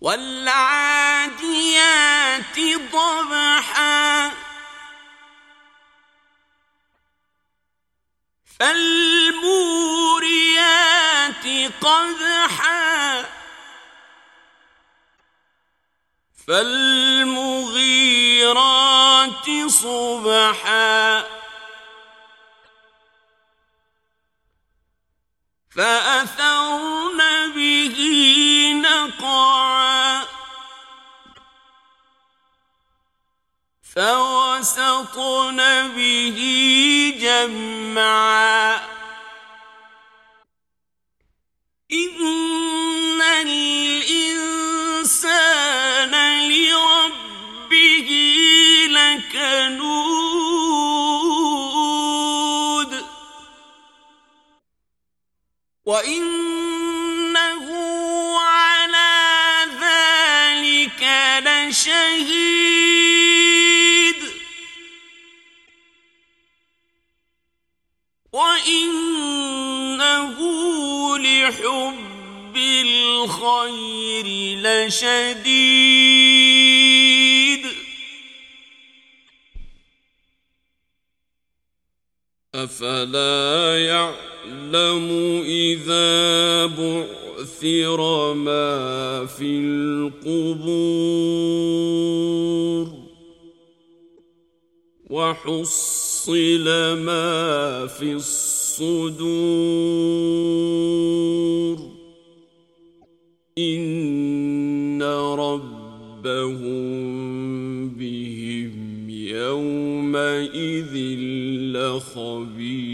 والعاديات ضبحا فالموريات قدحا فالمغيرات صبحا فأثرن به نقعا فوسطن به جمعا إن الإنسان لربه لكنود وإنه على ذلك لشهيد وإنه لحب الخير لشديد أفلا يعلم إذا بعثر ما في القبور وحصل ما في الصدور إن ربهم بهم يومئذ لخبير